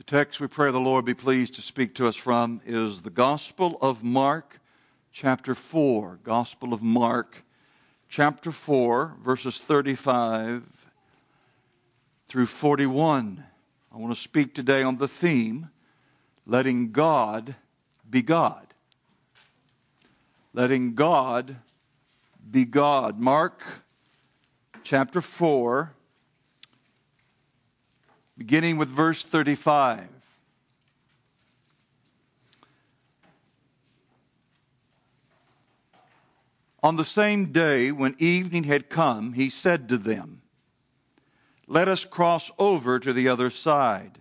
text we pray the Lord be pleased to speak to us from is the Gospel of Mark, chapter 4. Gospel of Mark, chapter 4, verses 35 through 41. I want to speak today on the theme, letting God be God. Letting God be God. Mark, chapter 4, beginning with verse 35. On the same day, when evening had come, he said to them, "Let us cross over to the other side."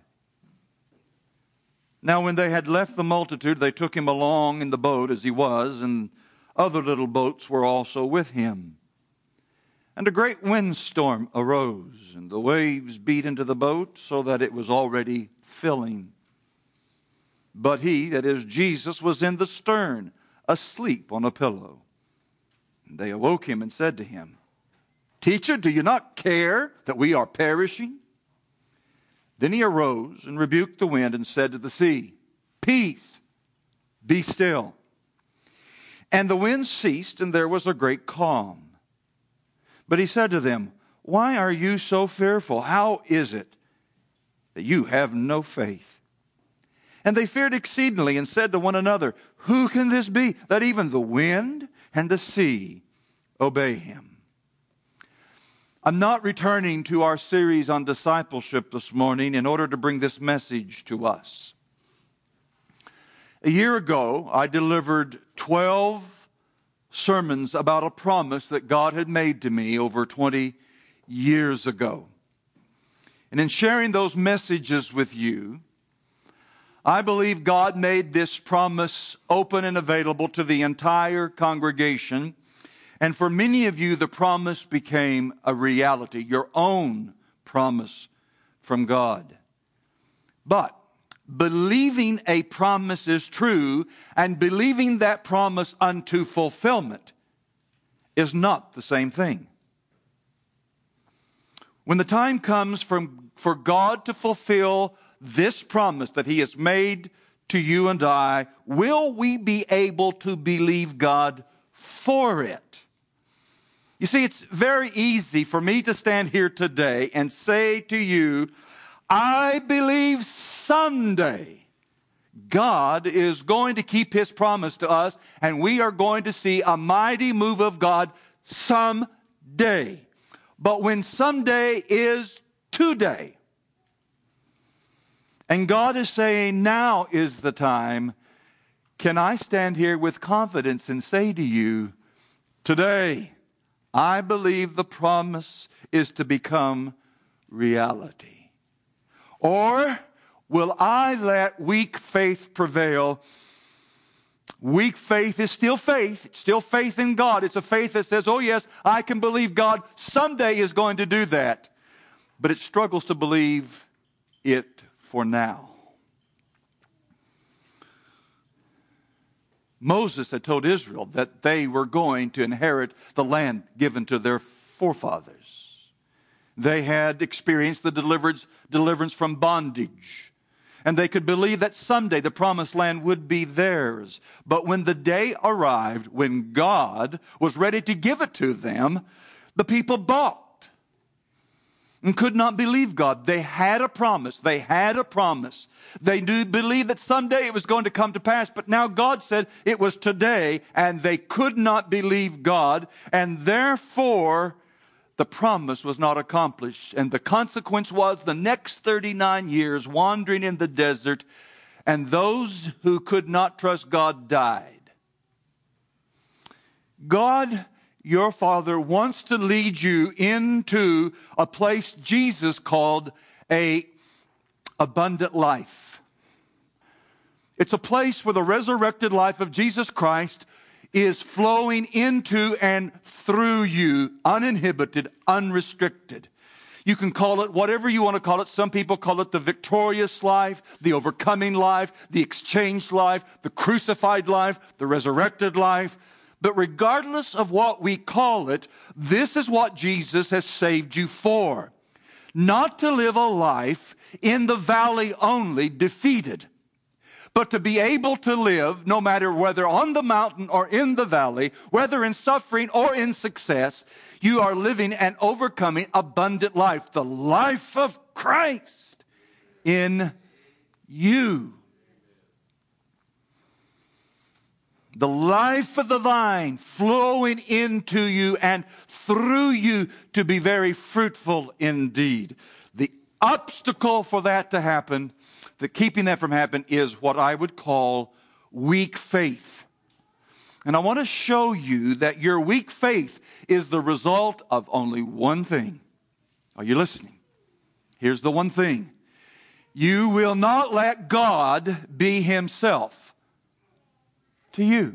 Now when they had left the multitude, they took him along in the boat as he was, and other little boats were also with him. And a great windstorm arose, and the waves beat into the boat, so that it was already filling. But he, that is Jesus, was in the stern, asleep on a pillow. And they awoke him and said to him, "Teacher, do you not care that we are perishing?" Then he arose and rebuked the wind and said to the sea, "Peace, be still." And the wind ceased, and there was a great calm. But he said to them, "Why are you so fearful? How is it that you have no faith?" And they feared exceedingly and said to one another, "Who can this be, that even the wind and the sea obey him?" I'm not returning to our series on discipleship this morning in order to bring this message to us. A year ago, I delivered 12 sermons about a promise that God had made to me over 20 years ago. And in sharing those messages with you, I believe God made this promise open and available to the entire congregation. And for many of you, the promise became a reality, your own promise from God. But believing a promise is true and believing that promise unto fulfillment is not the same thing. When the time comes for God to fulfill this promise that He has made to you and I, will we be able to believe God for it? You see, it's very easy for me to stand here today and say to you, I believe someday God is going to keep His promise to us and we are going to see a mighty move of God someday. But when someday is today, and God is saying now is the time, can I stand here with confidence and say to you, today, I believe the promise is to become reality? Or will I let weak faith prevail? Weak faith is still faith. It's still faith in God. It's a faith that says, oh yes, I can believe God someday is going to do that. But it struggles to believe it for now. Moses had told Israel that they were going to inherit the land given to their forefathers. They had experienced the deliverance from bondage. And they could believe that someday the promised land would be theirs. But when the day arrived, when God was ready to give it to them, the people balked and could not believe God. They had a promise. They had a promise. They believed that someday it was going to come to pass. But now God said it was today, and they could not believe God. And therefore, the promise was not accomplished. And the consequence was the next 39 years wandering in the desert, and those who could not trust God died. God, your Father, wants to lead you into a place Jesus called an abundant life. It's a place where the resurrected life of Jesus Christ is flowing into and through you, uninhibited, unrestricted. You can call it whatever you want to call it. Some people call it the victorious life, the overcoming life, the exchanged life, the crucified life, the resurrected life. But regardless of what we call it, this is what Jesus has saved you for. Not to live a life in the valley only, defeated. But to be able to live, no matter whether on the mountain or in the valley, whether in suffering or in success, you are living and overcoming abundant life, the life of Christ in you. The life of the vine flowing into you and through you to be very fruitful indeed. The obstacle for that to happen, keeping that from happening, is what I would call weak faith. And I want to show you that your weak faith is the result of only one thing. Are you listening? Here's the one thing. You will not let God be Himself to you.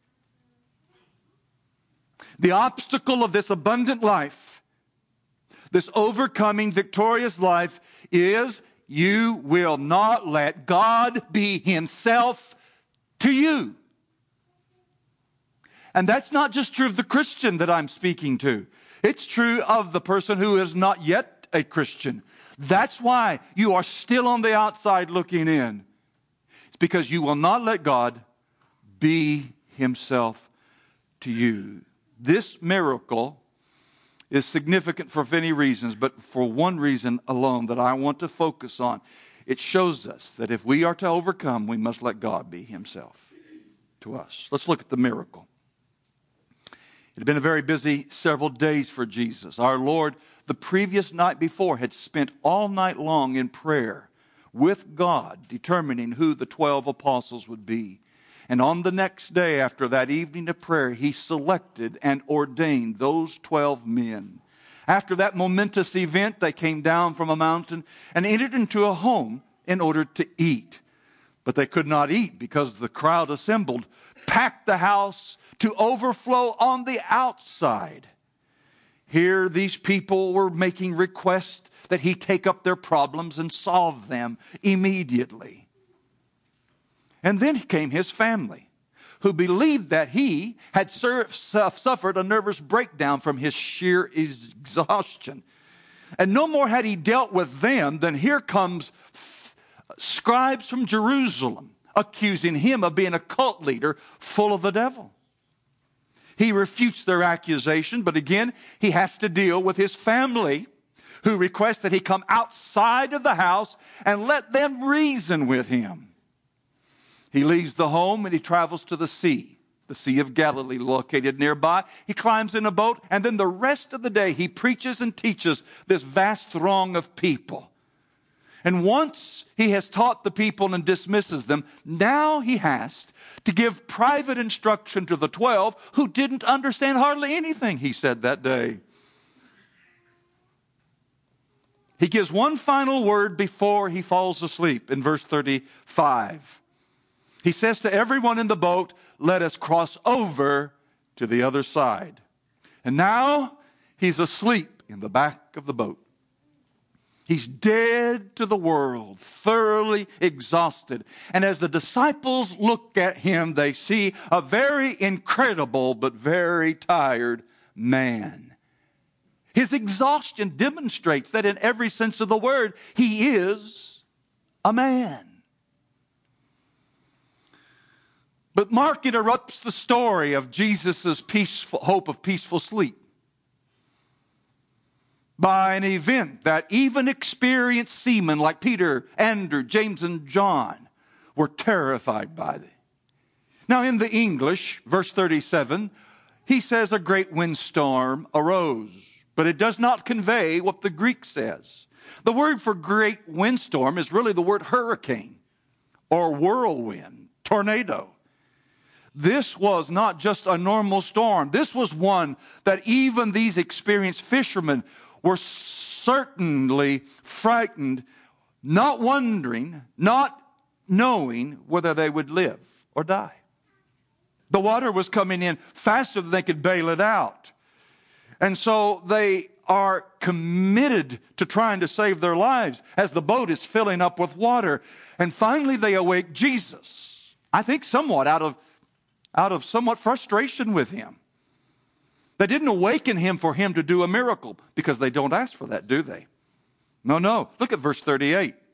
The obstacle of this abundant life, this overcoming, victorious life, is you will not let God be Himself to you. And that's not just true of the Christian that I'm speaking to. It's true of the person who is not yet a Christian. That's why you are still on the outside looking in. It's because you will not let God be Himself to you. This miracle is significant for many reasons, but for one reason alone that I want to focus on. It shows us that if we are to overcome, we must let God be Himself to us. Let's look at the miracle. It had been a very busy several days for Jesus. Our Lord, the previous night before, had spent all night long in prayer with God, determining who the 12 apostles would be. And on the next day, after that evening of prayer, He selected and ordained those 12 men. After that momentous event, they came down from a mountain and entered into a home in order to eat. But they could not eat because the crowd assembled packed the house to overflow on the outside. Here, these people were making requests that He take up their problems and solve them immediately. And then came His family, who believed that He had suffered a nervous breakdown from His sheer exhaustion. And no more had He dealt with them than here comes scribes from Jerusalem accusing Him of being a cult leader full of the devil. He refutes their accusation, but again, He has to deal with His family, who request that He come outside of the house and let them reason with Him. He leaves the home and He travels to the Sea of Galilee located nearby. He climbs in a boat, and then the rest of the day He preaches and teaches this vast throng of people. And once He has taught the people and dismisses them, now He has to give private instruction to the 12 who didn't understand hardly anything He said that day. He gives one final word before He falls asleep in verse 35. He says to everyone in the boat, "Let us cross over to the other side." And now He's asleep in the back of the boat. He's dead to the world, thoroughly exhausted. And as the disciples look at Him, they see a very incredible but very tired man. His exhaustion demonstrates that in every sense of the word, He is a man. But Mark interrupts the story of Jesus' hope of peaceful sleep by an event that even experienced seamen like Peter, Andrew, James, and John were terrified by. Now in the English, verse 37, he says a great windstorm arose, but it does not convey what the Greek says. The word for great windstorm is really the word hurricane or whirlwind, tornado. This was not just a normal storm. This was one that even these experienced fishermen were certainly frightened, not wondering, not knowing whether they would live or die. The water was coming in faster than they could bail it out. And so they are committed to trying to save their lives as the boat is filling up with water. And finally they awake Jesus. I think somewhat out of somewhat frustration with Him. They didn't awaken Him for Him to do a miracle, because they don't ask for that, do they? No. Look at verse 38.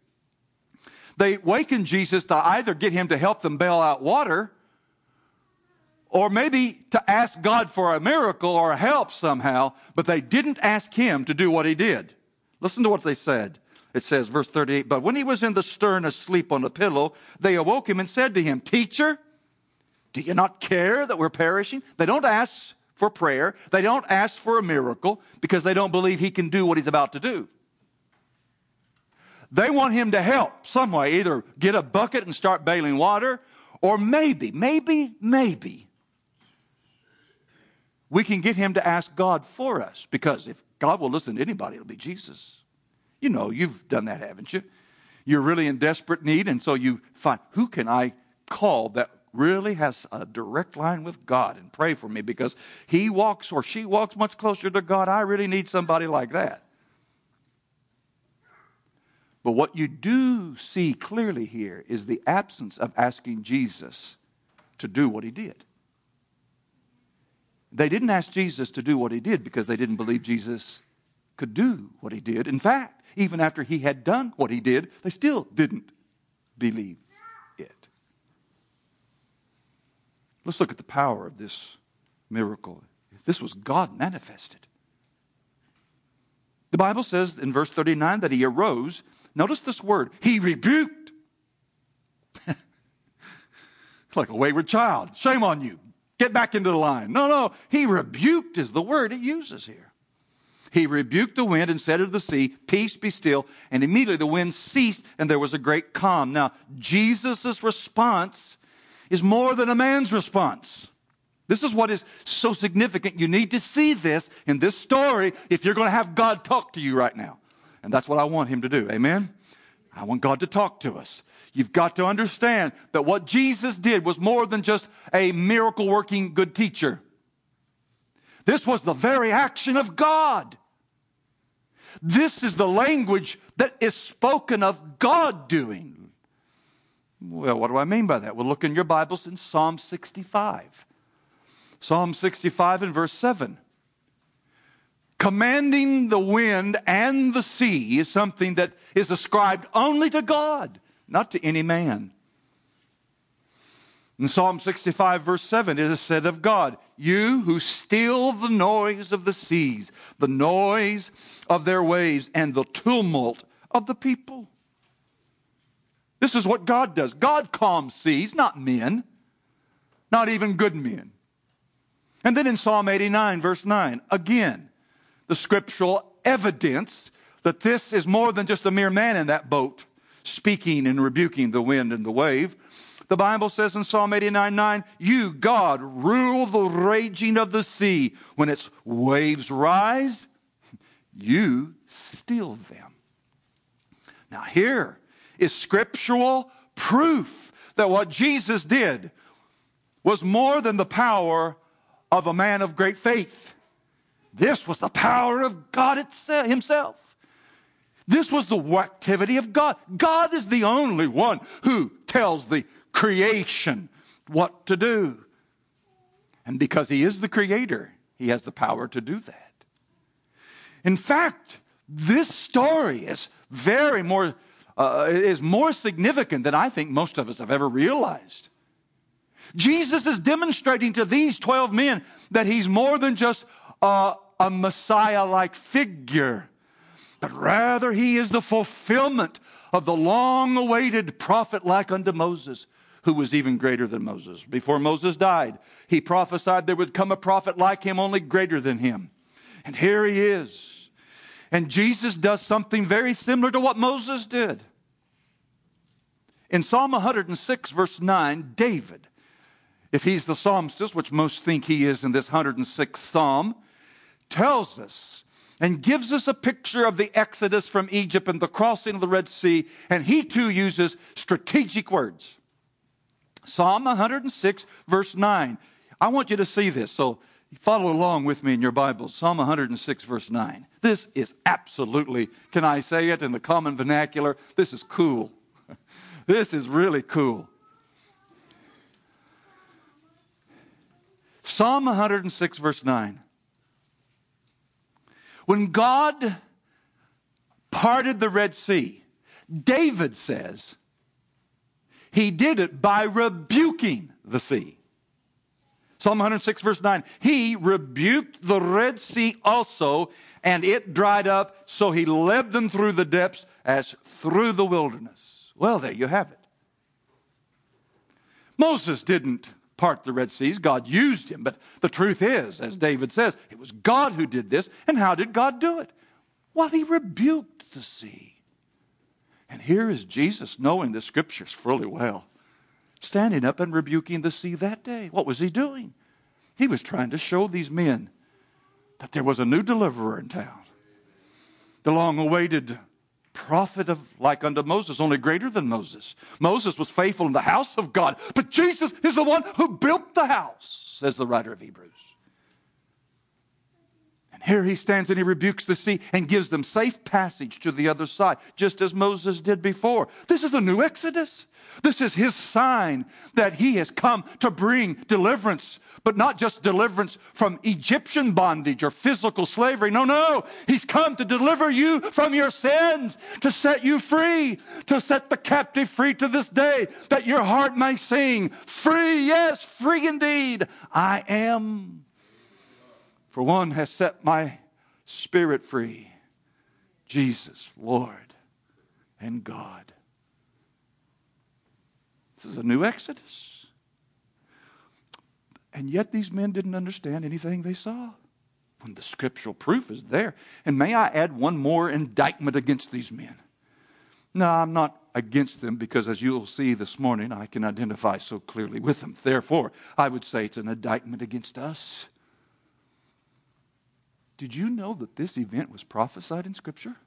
They wakened Jesus to either get him to help them bail out water, or maybe to ask God for a miracle or a help somehow, but they didn't ask him to do what he did. Listen to what they said. It says, verse 38, but when he was in the stern asleep on a pillow, they awoke him and said to him, Teacher, do you not care that we're perishing? They don't ask for prayer. They don't ask for a miracle because they don't believe he can do what he's about to do. They want him to help some way, either get a bucket and start bailing water, or maybe we can get him to ask God for us, because if God will listen to anybody, it'll be Jesus. You know, you've done that, haven't you? You're really in desperate need, and so you find, who can I call that really has a direct line with God and pray for me, because he walks or she walks much closer to God. I really need somebody like that. But what you do see clearly here is the absence of asking Jesus to do what he did. They didn't ask Jesus to do what he did because they didn't believe Jesus could do what he did. In fact, even after he had done what he did, they still didn't believe it. Let's look at the power of this miracle. This was God manifested. The Bible says in verse 39 that he arose. Notice this word, he rebuked. Like a wayward child. Shame on you. Get back into the line. No, he rebuked is the word it uses here. He rebuked the wind and said to the sea, Peace, be still. And immediately the wind ceased and there was a great calm. Now, Jesus' response is more than a man's response. This is what is so significant. You need to see this in this story if you're going to have God talk to you right now. And that's what I want him to do. Amen? I want God to talk to us. You've got to understand that what Jesus did was more than just a miracle-working good teacher. This was the very action of God. This is the language that is spoken of God doing. Well, what do I mean by that? Well, look in your Bibles in Psalm 65. Psalm 65 and verse 7. Commanding the wind and the sea is something that is ascribed only to God, not to any man. In Psalm 65 verse 7 it is said of God, You who still the noise of the seas, the noise of their waves, and the tumult of the people. This is what God does. God calms seas, not men, not even good men. And then in Psalm 89 verse 9, again, the scriptural evidence that this is more than just a mere man in that boat speaking and rebuking the wind and the wave. The Bible says in Psalm 89:9, You, God, rule the raging of the sea. When its waves rise, you still them. Now here is scriptural proof that what Jesus did was more than the power of a man of great faith. This was the power of God himself. This was the activity of God. God is the only one who tells the creation what to do. And because he is the creator, he has the power to do that. In fact, this story is more significant than I think most of us have ever realized. Jesus is demonstrating to these 12 men that he's more than just a Messiah-like figure, but rather he is the fulfillment of the long-awaited prophet like unto Moses, who was even greater than Moses. Before Moses died, he prophesied there would come a prophet like him, only greater than him. And here he is. And Jesus does something very similar to what Moses did. In Psalm 106, verse 9, David, if he's the psalmist, which most think he is in this 106th psalm, tells us and gives us a picture of the Exodus from Egypt and the crossing of the Red Sea, and he too uses strategic words. Psalm 106, verse 9. I want you to see this, so follow along with me in your Bibles. Psalm 106, verse 9. This is absolutely, can I say it in the common vernacular? This is cool. This is really cool. Psalm 106, verse 9. When God parted the Red Sea, David says, He did it by rebuking the sea. Psalm 106 verse 9, He rebuked the Red Sea also, and it dried up, so He led them through the depths as through the wilderness. Well, there you have it. Moses didn't part the Red Seas. God used him. But the truth is, as David says, it was God who did this. And how did God do it? Well, He rebuked the sea. And here is Jesus, knowing the Scriptures fully well, standing up and rebuking the sea that day. What was He doing? He was trying to show these men that there was a new deliverer in town. The long-awaited prophet of like unto Moses, only greater than Moses. Moses was faithful in the house of God, but Jesus is the one who built the house, says the writer of Hebrews. And here He stands and He rebukes the sea and gives them safe passage to the other side, just as Moses did before. This is a new Exodus. This is His sign that He has come to bring deliverance, but not just deliverance from Egyptian bondage or physical slavery. No. He's come to deliver you from your sins, to set you free, to set the captive free to this day, that your heart may sing, free, yes, free indeed, I am. For one has set my spirit free, Jesus, Lord and God. This is a new Exodus. And yet these men didn't understand anything they saw, when the scriptural proof is there. And may I add one more indictment against these men? No, I'm not against them, because as you'll see this morning, I can identify so clearly with them. Therefore, I would say it's an indictment against us. Did you know that this event was prophesied in Scripture?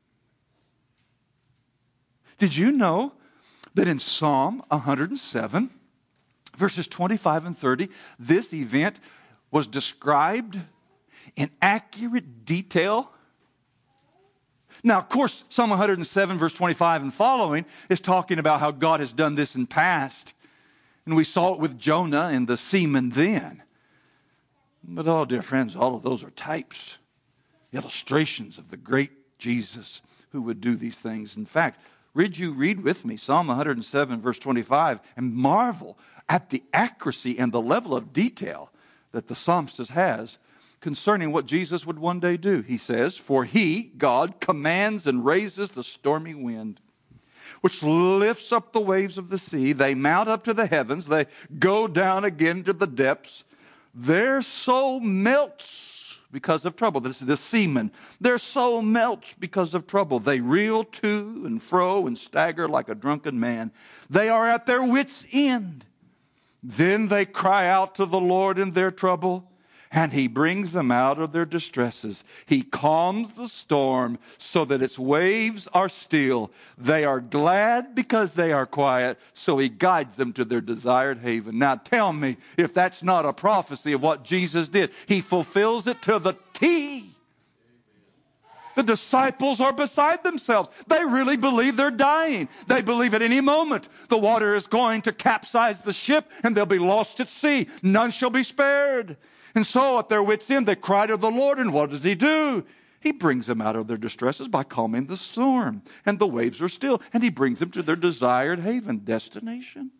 Did you know that in Psalm 107, verses 25 and 30, this event was described in accurate detail? Now, of course, Psalm 107, verse 25 and following is talking about how God has done this in past. And we saw it with Jonah and the seamen then. But, oh, dear friends, all of those are types, illustrations of the great Jesus who would do these things. In fact, read with me Psalm 107, verse 25, and marvel at the accuracy and the level of detail that the psalmist has concerning what Jesus would one day do. He says, For He, God, commands and raises the stormy wind, which lifts up the waves of the sea. They mount up to the heavens. They go down again to the depths. Their soul melts because of trouble. This is the seamen. Their soul melts because of trouble. They reel to and fro and stagger like a drunken man. They are at their wits' end. Then they cry out to the Lord in their trouble, and He brings them out of their distresses. He calms the storm so that its waves are still. They are glad because they are quiet, so He guides them to their desired haven. Now tell me if that's not a prophecy of what Jesus did. He fulfills it to the T. The disciples are beside themselves. They really believe they're dying. They believe at any moment the water is going to capsize the ship and they'll be lost at sea. None shall be spared. And so at their wits' end, they cry to the Lord, and what does He do? He brings them out of their distresses by calming the storm, and the waves are still, and He brings them to their desired haven, destination.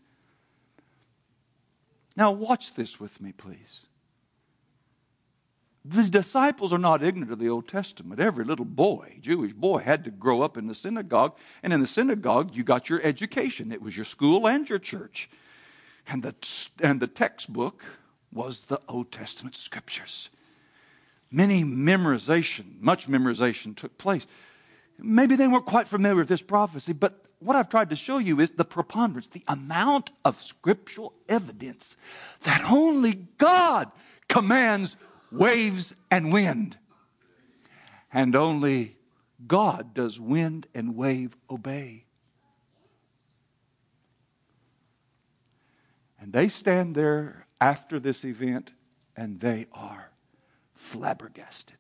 Now watch this with me, please. The disciples are not ignorant of the Old Testament. Every little boy, Jewish boy, had to grow up in the synagogue, and in the synagogue you got your education. It was your school and your church. And the textbook was the Old Testament scriptures. Much memorization took place. Maybe they weren't quite familiar with this prophecy, but what I've tried to show you is the preponderance, the amount of scriptural evidence that only God commands waves and wind. And only God does wind and wave obey. And they stand there after this event, and they are flabbergasted.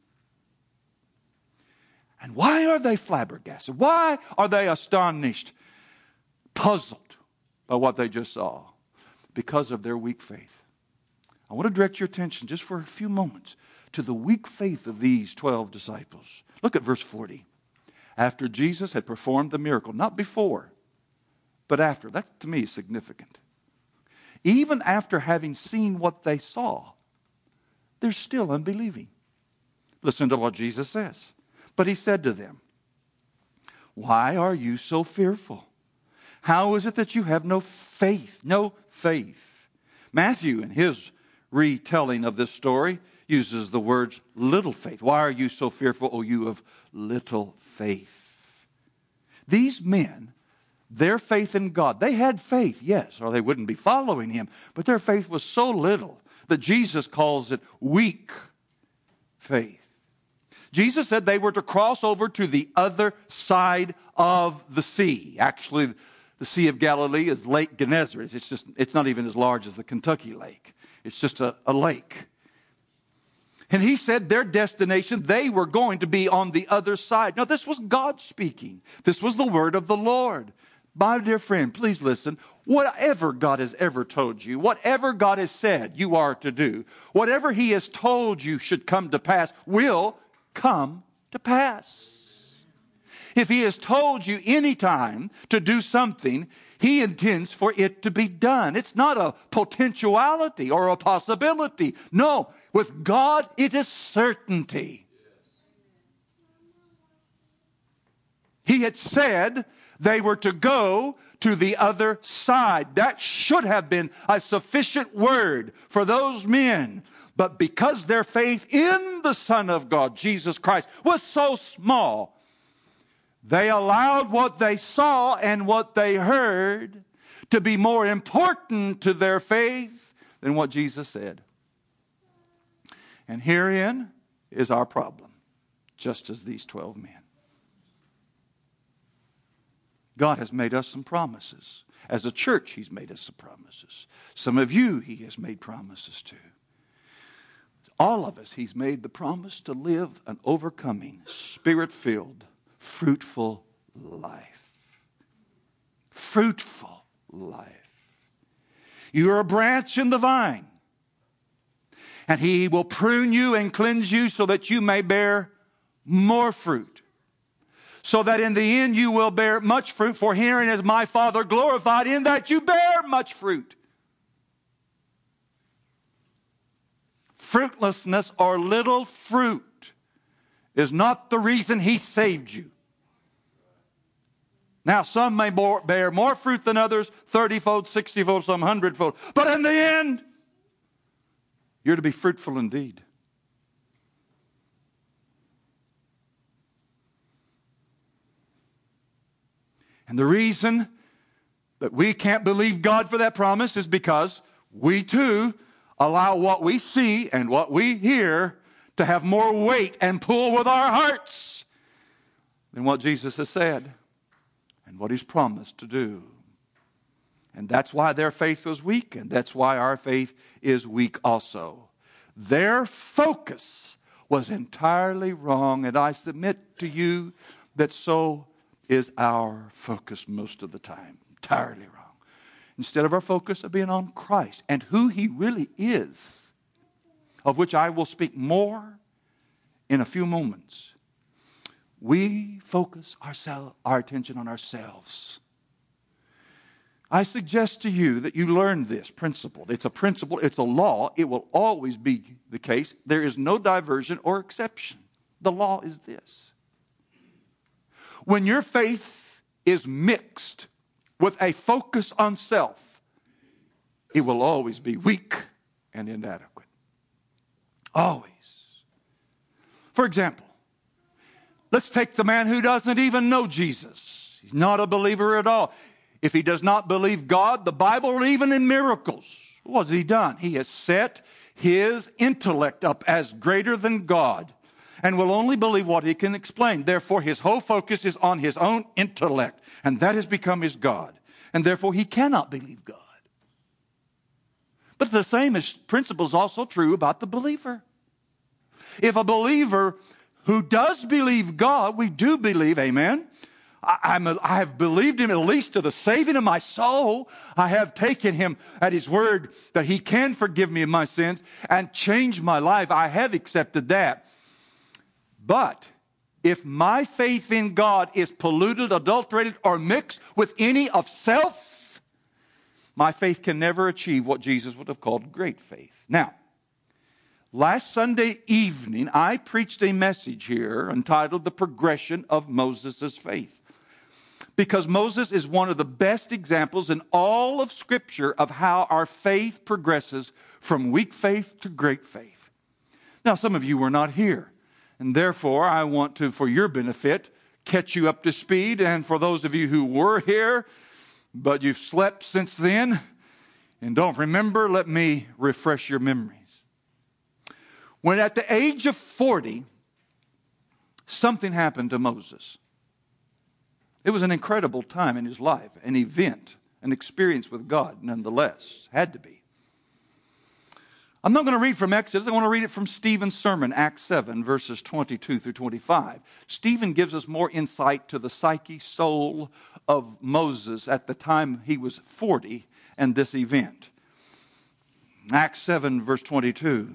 And why are they flabbergasted? Why are they astonished, puzzled by what they just saw? Because of their weak faith. I want to direct your attention just for a few moments to the weak faith of these 12 disciples. Look at verse 40. After Jesus had performed the miracle, not before, But after, that to me is significant. Even after having seen what they saw, they're still unbelieving. Listen to what Jesus says. But he said to them, why are you so fearful? How is it that you have no faith? No faith. Matthew, in his retelling of this story, uses the words little faith. Why are you so fearful, O you of little faith? These men, their faith in God, they had faith, yes, or they wouldn't be following him, but their faith was so little that Jesus calls it weak faith. Jesus said they were to cross over to the other side of the sea. Actually, the Sea of Galilee is Lake Gennesaret. It's not even as large as the Kentucky Lake. It's just a lake. And he said their destination, they were going to be on the other side. Now, this was God speaking. This was the word of the Lord. My dear friend, please listen. Whatever God has ever told you, whatever God has said you are to do, whatever he has told you should come to pass, will come to pass. If he has told you any time to do something, he intends for it to be done. It's not a potentiality or a possibility. No, with God it is certainty. He had said they were to go to the other side. That should have been a sufficient word for those men. But because their faith in the Son of God, Jesus Christ, was so small, they allowed what they saw and what they heard to be more important to their faith than what Jesus said. And herein is our problem, just as these 12 men. God has made us some promises. As a church, he's made us some promises. Some of you, he has made promises to. All of us, he's made the promise to live an overcoming, spirit-filled, fruitful life. Fruitful life. You are a branch in the vine. And he will prune you and cleanse you so that you may bear more fruit. So that in the end you will bear much fruit. For herein is my Father glorified, in that you bear much fruit. Fruitlessness or little fruit is not the reason he saved you. Now, some may bear more fruit than others, 30-fold, 60-fold, some 100-fold. But in the end, you're to be fruitful indeed. And the reason that we can't believe God for that promise is because we too allow what we see and what we hear to have more weight and pull with our hearts than what Jesus has said and what he's promised to do. And that's why their faith was weak, and that's why our faith is weak also. Their focus was entirely wrong, and I submit to you that so is our focus most of the time. Entirely wrong. Instead of our focus of being on Christ and who he really is, of which I will speak more in a few moments, we focus our attention on ourselves. I suggest to you that you learn this principle. It's a principle, it's a law. It will always be the case. There is no diversion or exception. The law is this. When your faith is mixed with a focus on self, it will always be weak and inadequate. Always. For example, let's take the man who doesn't even know Jesus. He's not a believer at all. If he does not believe God, the Bible, or even in miracles, what has he done? He has set his intellect up as greater than God and will only believe what he can explain. Therefore, his whole focus is on his own intellect, and that has become his God. And therefore, he cannot believe God. But the same principle is also true about the believer. If a believer who does believe God, we do believe, amen, I have believed him at least to the saving of my soul. I have taken him at his word that he can forgive me of my sins and change my life. I have accepted that. But If my faith in God is polluted, adulterated, or mixed with any of self, my faith can never achieve what Jesus would have called great faith. Now, last Sunday evening, I preached a message here entitled The Progression of Moses' Faith. Because Moses is one of the best examples in all of Scripture of how our faith progresses from weak faith to great faith. Now, some of you were not here, and therefore I want to, for your benefit, catch you up to speed. And for those of you who were here, but you've slept since then and don't remember, let me refresh your memories. When at the age of 40, something happened to Moses. It was an incredible time in his life, an event, an experience with God, nonetheless. Had to be. I'm not going to read from Exodus. I want to read it from Stephen's sermon, Acts 7, verses 22 through 25. Stephen gives us more insight to the psyche, soul of Moses at the time he was 40 and this event. Acts 7, verse 22.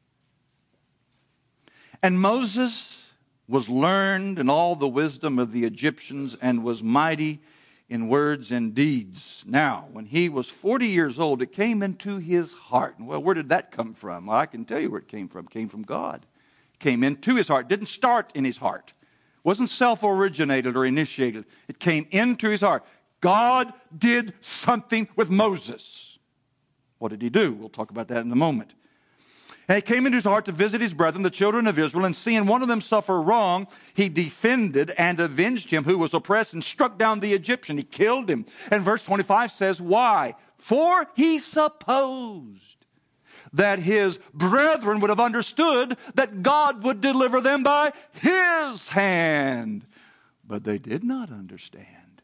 And Moses was learned in all the wisdom of the Egyptians and was mighty in words and deeds. Now, when he was 40 years old, it came into his heart. Well, where did that come from? Well, I can tell you where it came from. It came from God. It came into his heart. It didn't start in his heart. It wasn't self-originated or initiated. It came into his heart. God did something with Moses. What did he do? We'll talk about that in a moment. And it came into his heart to visit his brethren, the children of Israel, and seeing one of them suffer wrong, he defended and avenged him who was oppressed and struck down the Egyptian. He killed him. And verse 25 says, why? For he supposed that his brethren would have understood that God would deliver them by his hand. But they did not understand.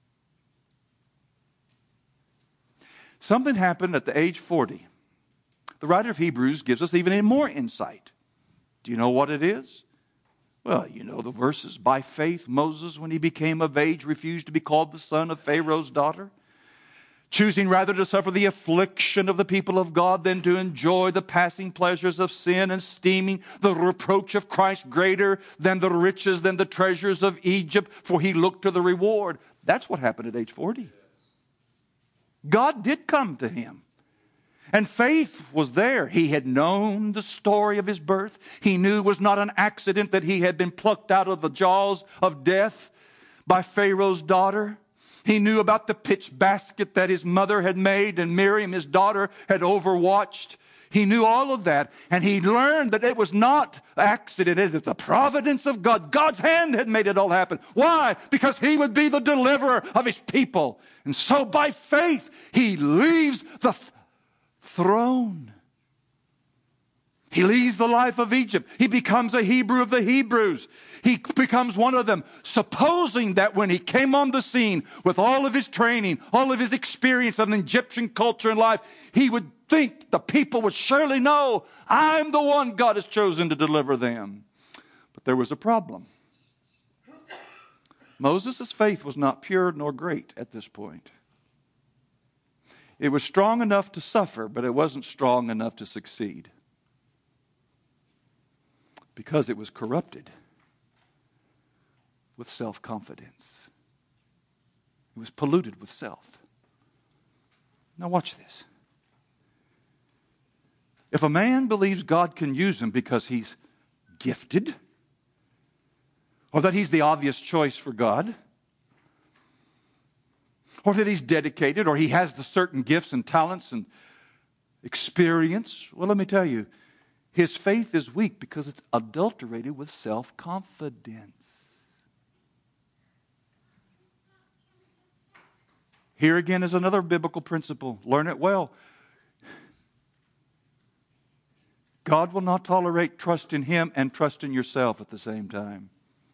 Something happened at the age 40. The writer of Hebrews gives us even more insight. Do you know what it is? Well, you know the verses. By faith, Moses, when he became of age, refused to be called the son of Pharaoh's daughter, choosing rather to suffer the affliction of the people of God than to enjoy the passing pleasures of sin, and esteeming the reproach of Christ greater than the riches, than the treasures of Egypt, for he looked to the reward. That's what happened at age 40. God did come to him. And faith was there. He had known the story of his birth. He knew it was not an accident that he had been plucked out of the jaws of death by Pharaoh's daughter. He knew about the pitch basket that his mother had made and Miriam, his daughter, had overwatched. He knew all of that. And he learned that it was not accident. It is the providence of God. God's hand had made it all happen. Why? Because he would be the deliverer of his people. And so by faith, he leaves the throne. He leaves the life of Egypt. He becomes a Hebrew of the Hebrews. He becomes one of them, supposing that when he came on the scene with all of his training, all of his experience of an Egyptian culture and life, he would think the people would surely know, I'm the one God has chosen to deliver them. But there was a problem. Moses' faith was not pure nor great at this point. It was strong enough to suffer, but it wasn't strong enough to succeed. Because it was corrupted with self-confidence. It was polluted with self. Now watch this. If a man believes God can use him because he's gifted, or that he's the obvious choice for God, or that he's dedicated, or he has the certain gifts and talents and experience, well, let me tell you, his faith is weak because it's adulterated with self-confidence. Here again is another biblical principle. Learn it well. God will not tolerate trust in him and trust in yourself at the same time.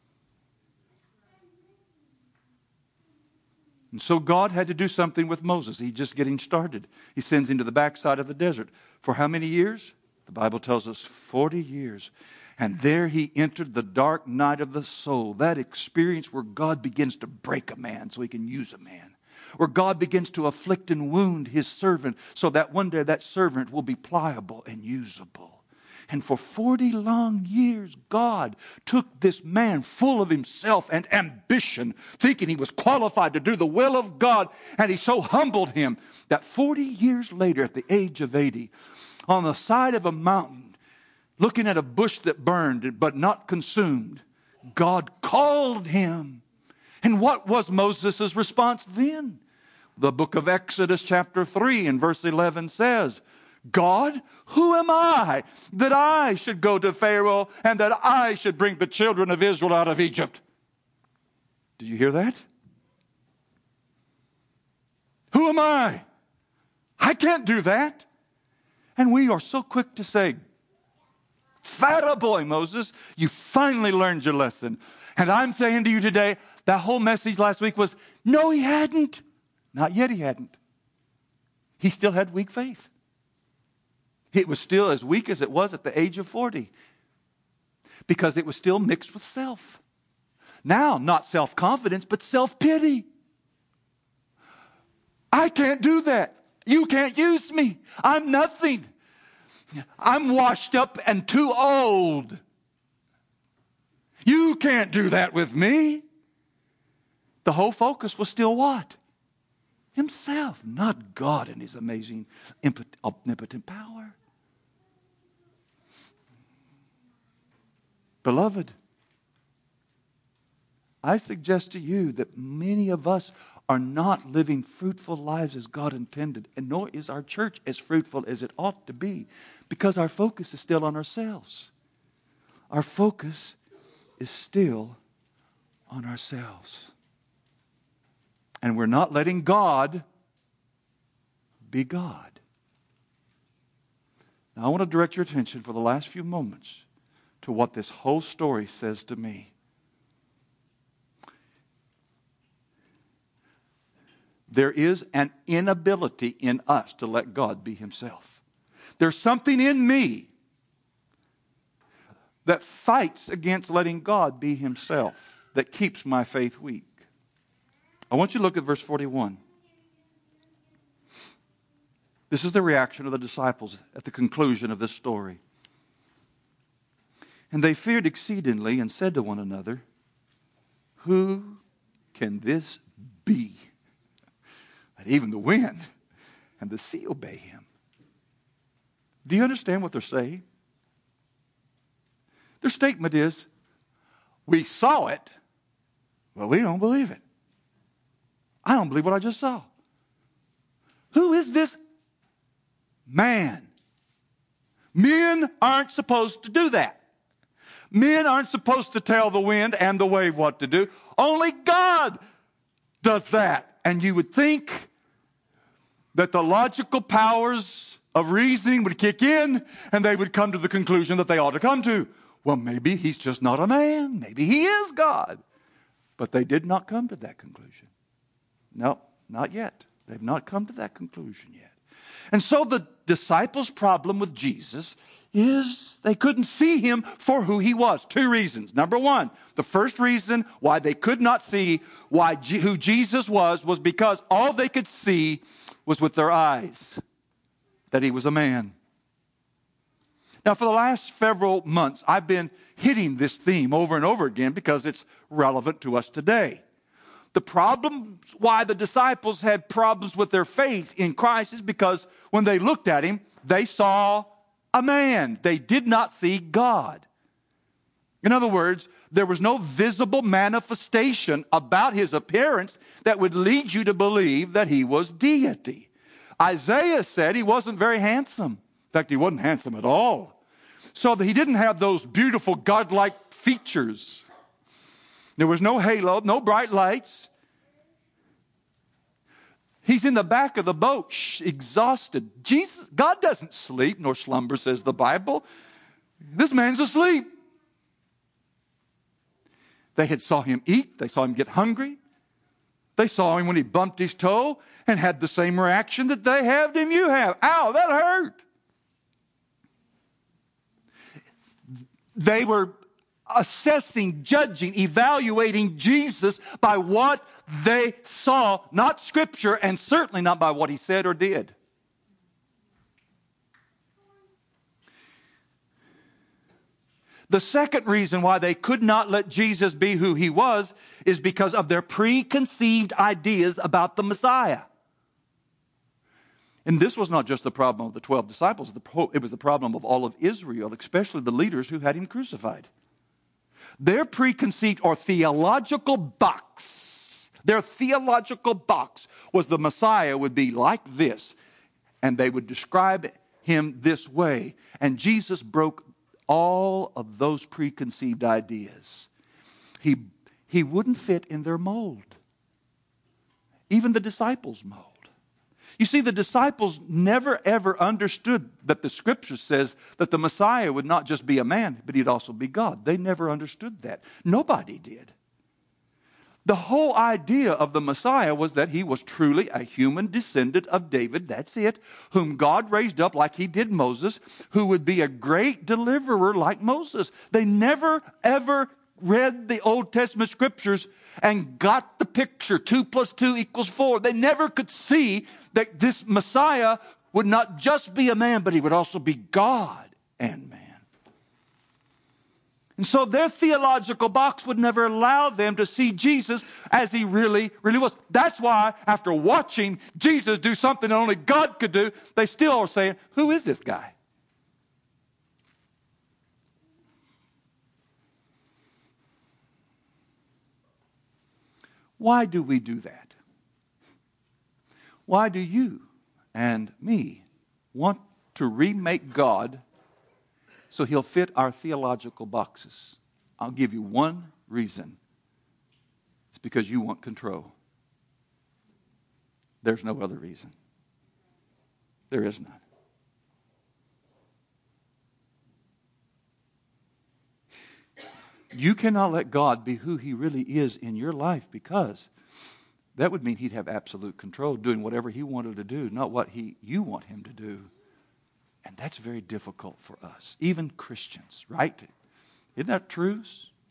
And so God had to do something with Moses. He's just getting started. He sends him to the backside of the desert. For how many years? The Bible tells us 40 years. And there he entered the dark night of the soul. That experience where God begins to break a man so he can use a man. Where God begins to afflict and wound his servant so that one day that servant will be pliable and usable. And for 40 long years, God took this man full of himself and ambition, thinking he was qualified to do the will of God, and he so humbled him that 40 years later, at the age of 80, on the side of a mountain, looking at a bush that burned but not consumed, God called him. And what was Moses' response then? The book of Exodus chapter 3 and verse 11 says, God, who am I that I should go to Pharaoh and that I should bring the children of Israel out of Egypt? Did you hear that? Who am I? I can't do that. And we are so quick to say, "Fat boy, Moses, you finally learned your lesson." And I'm saying to you today, that whole message last week was, no, he hadn't. Not yet he hadn't. He still had weak faith. It was still as weak as it was at the age of 40 because it was still mixed with self. Now, not self-confidence, but self-pity. I can't do that. You can't use me. I'm nothing. I'm washed up and too old. You can't do that with me. The whole focus was still what? Himself, not God and his amazing omnipotent power. Beloved, I suggest to you that many of us are not living fruitful lives as God intended, and nor is our church as fruitful as it ought to be, because our focus is still on ourselves. Our focus is still on ourselves. And we're not letting God be God. Now, I want to direct your attention for the last few moments to what this whole story says to me. There is an inability in us to let God be himself. There's something in me that fights against letting God be himself, that keeps my faith weak. I want you to look at verse 41. This is the reaction of the disciples at the conclusion of this story. And they feared exceedingly and said to one another, "Who can this be, that even the wind and the sea obey him?" Do you understand what they're saying? Their statement is, we saw it, but we don't believe it. I don't believe what I just saw. Who is this man? Men aren't supposed to do that. Men aren't supposed to tell the wind and the wave what to do. Only God does that. And you would think that the logical powers of reasoning would kick in and they would come to the conclusion that they ought to come to. Well, maybe he's just not a man. Maybe he is God. But they did not come to that conclusion. No, not yet. They've not come to that conclusion yet. And so the disciples' problem with Jesus is they couldn't see him for who he was. Two reasons. Number one, the first reason why they could not see who Jesus was because all they could see was with their eyes, that he was a man. Now, for the last several months, I've been hitting this theme over and over again because it's relevant to us today. The problem why the disciples had problems with their faith in Christ is because when they looked at him, they saw a man. They did not see God. In other words, there was no visible manifestation about his appearance that would lead you to believe that he was deity. Isaiah said he wasn't very handsome. In fact, he wasn't handsome at all. So that he didn't have those beautiful godlike features. There was no halo, no bright lights. He's in the back of the boat, exhausted. God doesn't sleep nor slumber, says the Bible. This man's asleep. They had saw him eat. They saw him get hungry. They saw him when he bumped his toe and had the same reaction that they have and you have. Ow, that hurt. They were assessing, judging, evaluating Jesus by what they saw, not Scripture, and certainly not by what he said or did. The second reason why they could not let Jesus be who he was is because of their preconceived ideas about the Messiah. And this was not just the problem of the 12 disciples. It was the problem of all of Israel, especially the leaders who had him crucified. Their preconceived or theological box, was the Messiah would be like this, and they would describe him this way. And Jesus broke all of those preconceived ideas. He wouldn't fit in their mold, even the disciples' mold. You see, the disciples never ever understood that the Scripture says that the Messiah would not just be a man, but he'd also be God. They never understood that. Nobody did. The whole idea of the Messiah was that he was truly a human descendant of David, that's it, whom God raised up like he did Moses, who would be a great deliverer like Moses. They never ever read the Old Testament Scriptures and got the picture, 2 + 2 = 4. They never could see that this Messiah would not just be a man, but he would also be God and man. And so their theological box would never allow them to see Jesus as he really was. That's why after watching Jesus do something that only God could do, they still are saying, who is this guy? Why do we do that? Why do you and me want to remake God so he'll fit our theological boxes? I'll give you one reason. It's because you want control. There's no other reason. There is none. You cannot let God be who he really is in your life, because that would mean he'd have absolute control, doing whatever he wanted to do, not what you want him to do. And that's very difficult for us, even Christians, right? Isn't that true?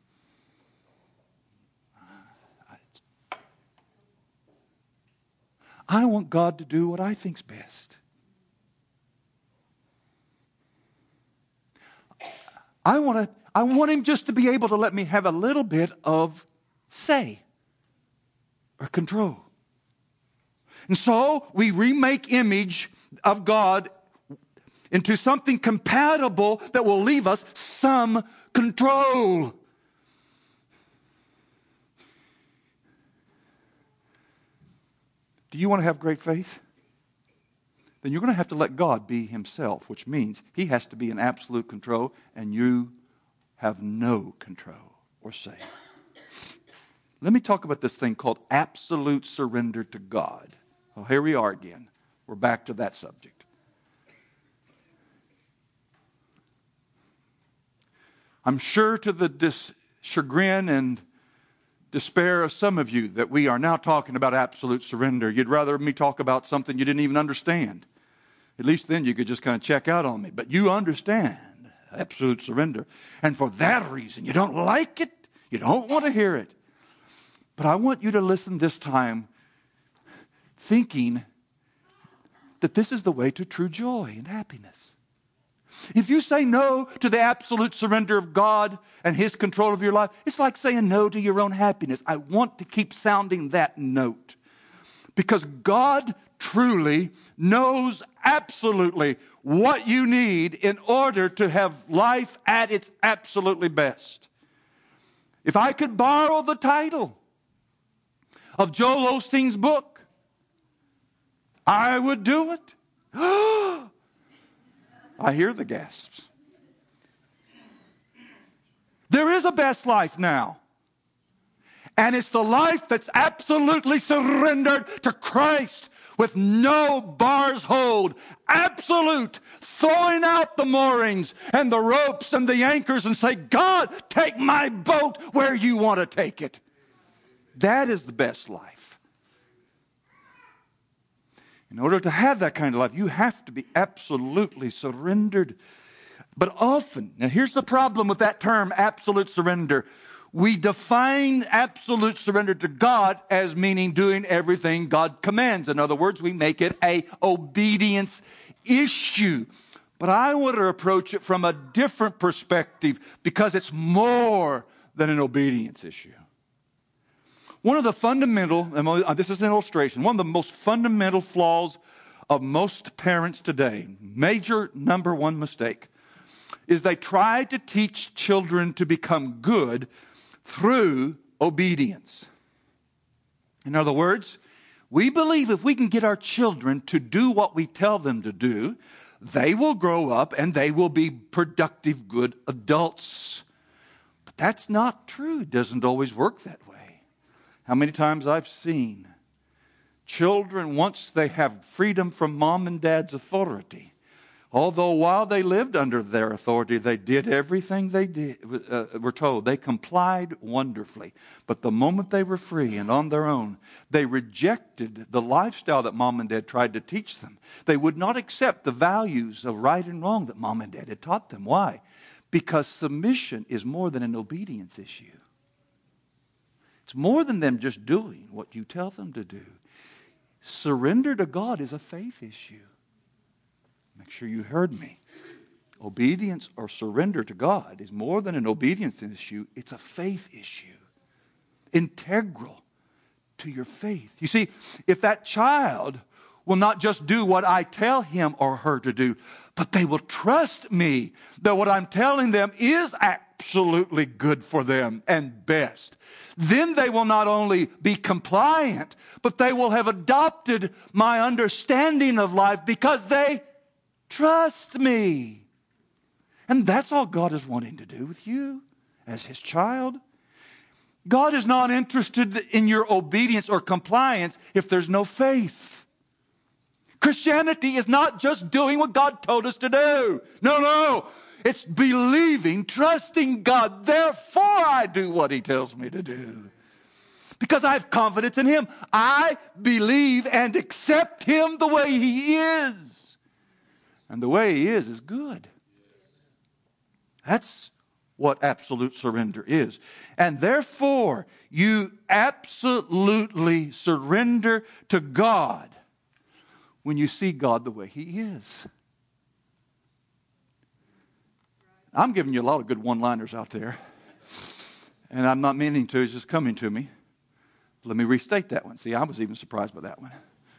I want God to do what I think's best. I want him just to be able to let me have a little bit of say or control. And so we remake image of God into something compatible that will leave us some control. Do you want to have great faith? Then you're going to have to let God be himself, which means he has to be in absolute control and you have no control or say. Let me talk about this thing called absolute surrender to God. Well, here we are again. We're back to that subject. I'm sure to the chagrin and despair of some of you that we are now talking about absolute surrender. You'd rather me talk about something you didn't even understand. At least then you could just kind of check out on me. But you understand absolute surrender. And for that reason, you don't like it. You don't want to hear it. But I want you to listen this time thinking that this is the way to true joy and happiness. If you say no to the absolute surrender of God and his control of your life, it's like saying no to your own happiness. I want to keep sounding that note. Because God truly knows absolutely what you need in order to have life at its absolutely best. If I could borrow the title of Joel Osteen's book, I would do it. I hear the gasps. There is a best life now. And it's the life that's absolutely surrendered to Christ with no bars hold. Absolute. Throwing out the moorings and the ropes and the anchors and say, God, take my boat where you want to take it. That is the best life. In order to have that kind of life, you have to be absolutely surrendered. But often, now here's the problem with that term, absolute surrender. We define absolute surrender to God as meaning doing everything God commands. In other words, we make it an obedience issue. But I want to approach it from a different perspective because it's more than an obedience issue. One of the fundamental, this is an illustration, one of the most fundamental flaws of most parents today, major number one mistake, is they try to teach children to become good through obedience. In other words, we believe if we can get our children to do what we tell them to do, they will grow up and they will be productive, good adults. But that's not true. It doesn't always work that way. How many times I've seen children, once they have freedom from mom and dad's authority, although while they lived under their authority, they did everything they were told. They complied wonderfully. But the moment they were free and on their own, they rejected the lifestyle that mom and dad tried to teach them. They would not accept the values of right and wrong that mom and dad had taught them. Why? Because submission is more than an obedience issue. It's more than them just doing what you tell them to do. Surrender to God is a faith issue. Make sure you heard me. Obedience or surrender to God is more than an obedience issue. It's a faith issue. Integral to your faith. You see, if that child will not just do what I tell him or her to do, but they will trust me that what I'm telling them is absolutely good for them and best, then they will not only be compliant, but they will have adopted my understanding of life because they trust me. And that's all God is wanting to do with you as His child. God is not interested in your obedience or compliance if there's no faith. Christianity is not just doing what God told us to do. No. It's believing, trusting God. Therefore, I do what He tells me to do. Because I have confidence in Him. I believe and accept Him the way He is. And the way He is good. That's what absolute surrender is. And therefore, you absolutely surrender to God when you see God the way He is. I'm giving you a lot of good one-liners out there. And I'm not meaning to, it's just coming to me. Let me restate that one. See, I was even surprised by that one.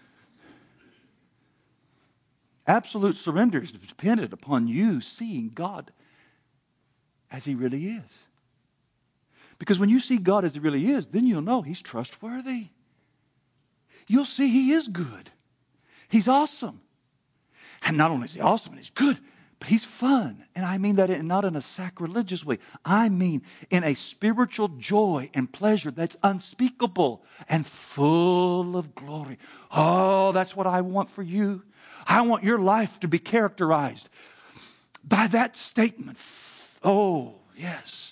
Absolute surrender is dependent upon you seeing God as He really is. Because when you see God as He really is, then you'll know He's trustworthy. You'll see He is good. He's awesome. And not only is He awesome and He's good, but He's fun. And I mean that not in a sacrilegious way. I mean in a spiritual joy and pleasure that's unspeakable and full of glory. Oh, that's what I want for you. I want your life to be characterized by that statement. Oh, yes.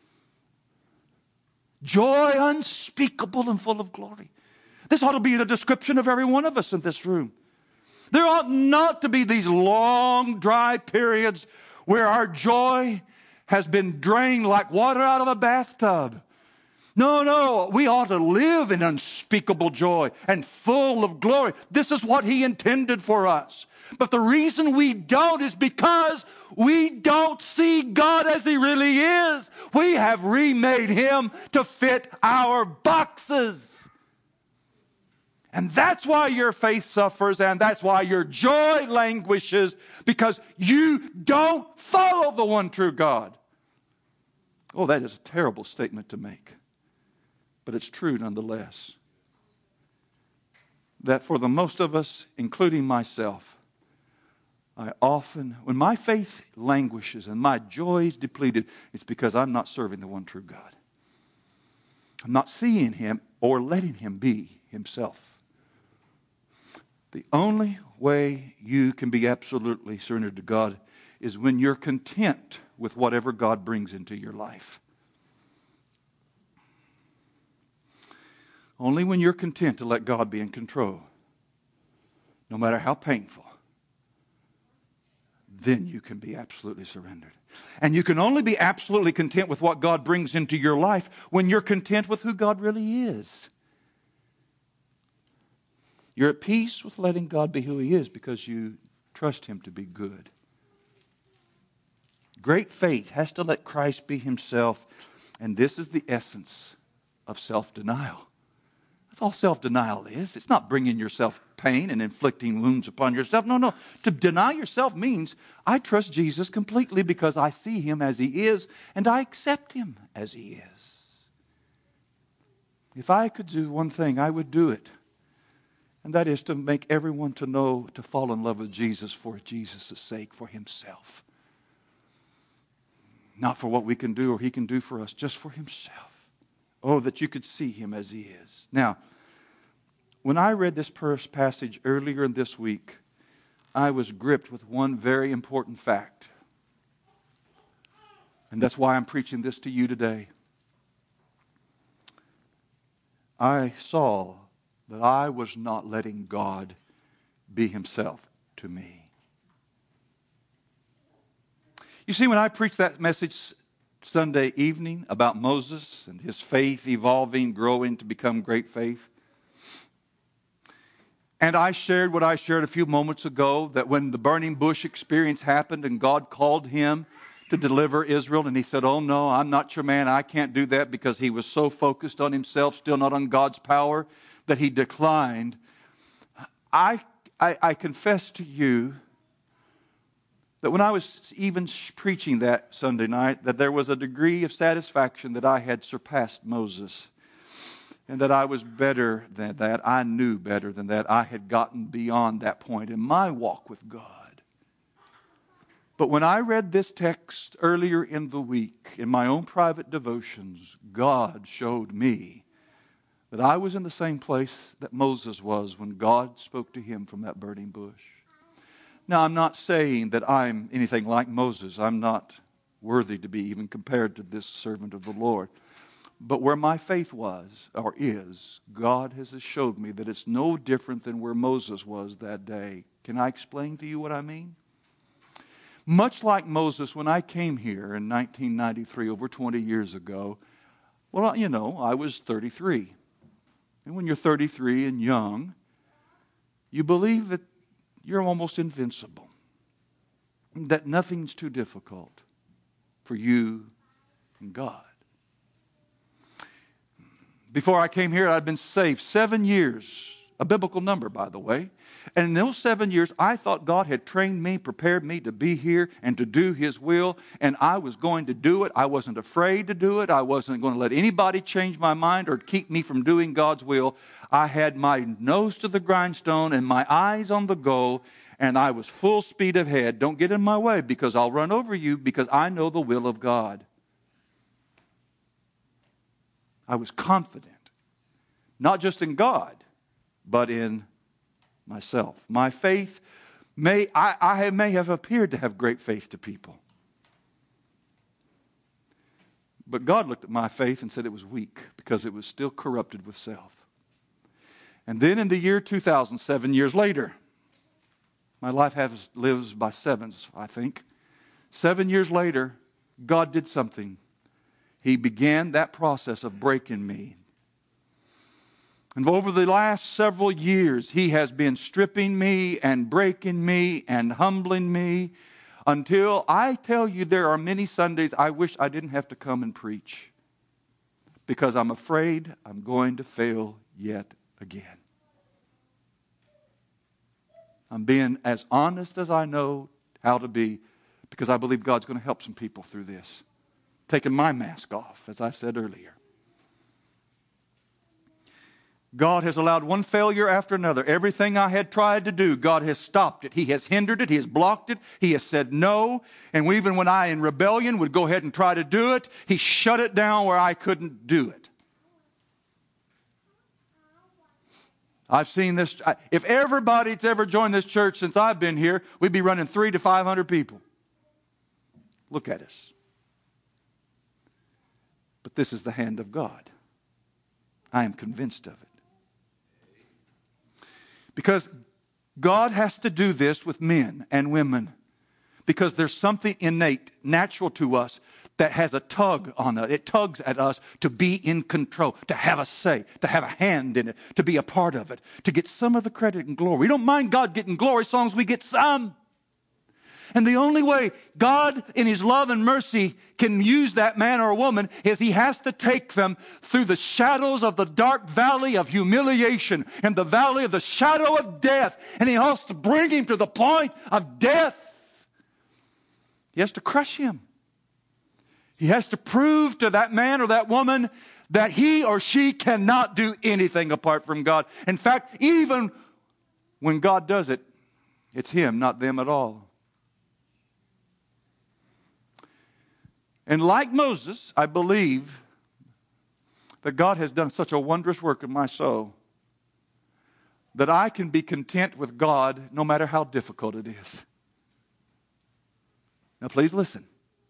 Joy unspeakable and full of glory. This ought to be the description of every one of us in this room. There ought not to be these long, dry periods where our joy has been drained like water out of a bathtub. No, we ought to live in unspeakable joy and full of glory. This is what He intended for us. But the reason we don't is because we don't see God as He really is. We have remade Him to fit our boxes. And that's why your faith suffers, and that's why your joy languishes, because you don't follow the one true God. Oh, that is a terrible statement to make. But it's true nonetheless. That for the most of us, including myself, I often, when my faith languishes and my joy is depleted, it's because I'm not serving the one true God. I'm not seeing Him or letting Him be Himself. The only way you can be absolutely surrendered to God is when you're content with whatever God brings into your life. Only when you're content to let God be in control, no matter how painful, then you can be absolutely surrendered. And you can only be absolutely content with what God brings into your life when you're content with who God really is. You're at peace with letting God be who He is because you trust Him to be good. Great faith has to let Christ be himself. And this is the essence of self-denial. That's all self-denial is. It's not bringing yourself pain and inflicting wounds upon yourself. No. To deny yourself means I trust Jesus completely because I see him as he is and I accept him as he is. If I could do one thing, I would do it. And that is to make everyone to know, to fall in love with Jesus for Jesus' sake, for himself. Not for what we can do or he can do for us, just for himself. Oh, that you could see him as he is. Now, when I read this passage earlier in this week, I was gripped with one very important fact. And that's why I'm preaching this to you today. I saw that I was not letting God be himself to me. You see, when I preached that message Sunday evening about Moses and his faith evolving, growing to become great faith, and I shared what I shared a few moments ago, that when the burning bush experience happened and God called him to deliver Israel, and he said, oh no, I'm not your man, I can't do that, because he was so focused on himself, still not on God's power, that he declined. I confess to you that when I was even preaching that Sunday night, that there was a degree of satisfaction that I had surpassed Moses, and that I was better than that. I knew better than that. I had gotten beyond that point in my walk with God. But when I read this text earlier in the week, in my own private devotions, God showed me that I was in the same place that Moses was when God spoke to him from that burning bush. Now, I'm not saying that I'm anything like Moses. I'm not worthy to be even compared to this servant of the Lord. But where my faith was, or is, God has showed me that it's no different than where Moses was that day. Can I explain to you what I mean? Much like Moses, when I came here in 1993, over 20 years ago, well, you know, I was 33. And when you're 33 and young, you believe that you're almost invincible, that nothing's too difficult for you and God. Before I came here, I'd been saved 7 years, a biblical number, by the way. And in those 7 years, I thought God had trained me, prepared me to be here and to do his will, and I was going to do it. I wasn't afraid to do it. I wasn't going to let anybody change my mind or keep me from doing God's will. I had my nose to the grindstone and my eyes on the goal, and I was full speed ahead. Don't get in my way, because I'll run over you, because I know the will of God. I was confident, not just in God, but in myself. My faith I may have appeared to have great faith to people. But God looked at my faith and said it was weak because it was still corrupted with self. And then in the year 2000, 7 years later, my life lives by sevens, I think. 7 years later, God did something. He began that process of breaking me. And over the last several years, he has been stripping me and breaking me and humbling me until I tell you there are many Sundays I wish I didn't have to come and preach, because I'm afraid I'm going to fail yet again. I'm being as honest as I know how to be, because I believe God's going to help some people through this. Taking my mask off, as I said earlier. God has allowed one failure after another. Everything I had tried to do, God has stopped it. He has hindered it. He has blocked it. He has said no. And even when I, in rebellion, would go ahead and try to do it, He shut it down where I couldn't do it. I've seen this. If everybody's ever joined this church since I've been here, we'd be running 300 to 500 people. Look at us. But this is the hand of God. I am convinced of it. Because God has to do this with men and women. Because there's something innate, natural to us, that has a tug on it. It tugs at us to be in control, to have a say, to have a hand in it, to be a part of it, to get some of the credit and glory. We don't mind God getting glory as long as we get some. And the only way God, in His love and mercy, can use that man or woman is He has to take them through the shadows of the dark valley of humiliation and the valley of the shadow of death. And He has to bring him to the point of death. He has to crush him. He has to prove to that man or that woman that he or she cannot do anything apart from God. In fact, even when God does it, it's him, not them at all. And like Moses, I believe that God has done such a wondrous work in my soul that I can be content with God no matter how difficult it is. Now please listen.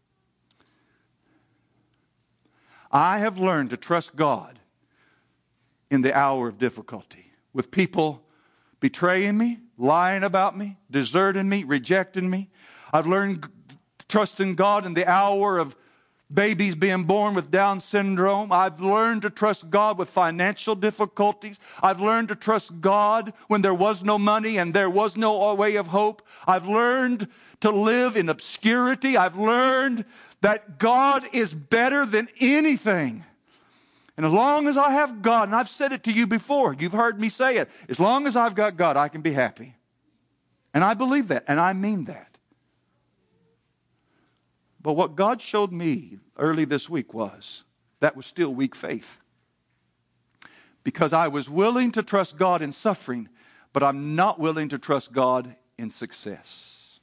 I have learned to trust God in the hour of difficulty, with people betraying me, lying about me, deserting me, rejecting me. I've learned to trust in God in the hour of babies being born with Down syndrome. I've learned to trust God with financial difficulties. I've learned to trust God when there was no money and there was no way of hope. I've learned to live in obscurity. I've learned that God is better than anything. And as long as I have God, and I've said it to you before, you've heard me say it, as long as I've got God, I can be happy. And I believe that, and I mean that. But what God showed me early this week was that was still weak faith. Because I was willing to trust God in suffering, but I'm not willing to trust God in success.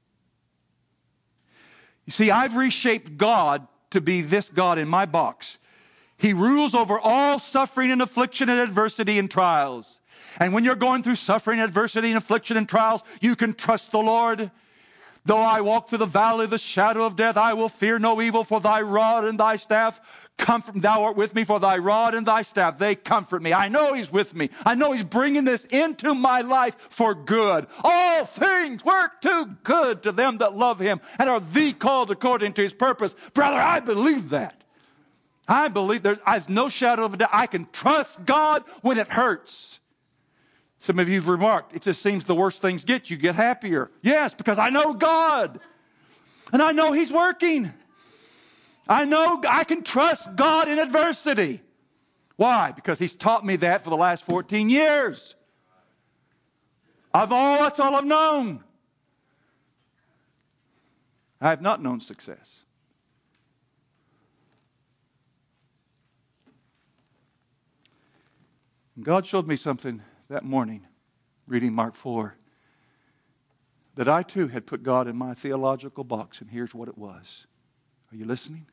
You see, I've reshaped God to be this God in my box. He rules over all suffering and affliction and adversity and trials. And when you're going through suffering, adversity, and affliction and trials, you can trust the Lord. Though I walk through the valley of the shadow of death, I will fear no evil, for thy rod and thy staff comfort. Thou art with me, for thy rod and thy staff, they comfort me. I know He's with me. I know He's bringing this into my life for good. All things work to good to them that love Him and are the called according to His purpose. Brother, I believe that. I believe there's no shadow of a doubt. I can trust God when it hurts. Some of you have remarked, it just seems the worse things get, you get happier. Yes, because I know God. And I know He's working. I know I can trust God in adversity. Why? Because He's taught me that for the last 14 years. That's all I've known. I have not known success. And God showed me something that morning, reading Mark 4, that I too had put God in my theological box, and here's what it was. Are you listening?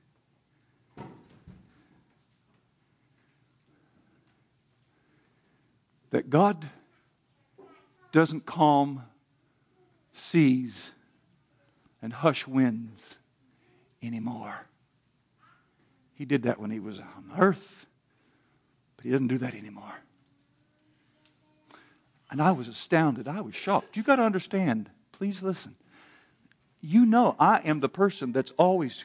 That God doesn't calm seas and hush winds anymore. He did that when He was on earth, but He doesn't do that anymore. And I was astounded. I was shocked. You've got to understand. Please listen. You know I am the person that's always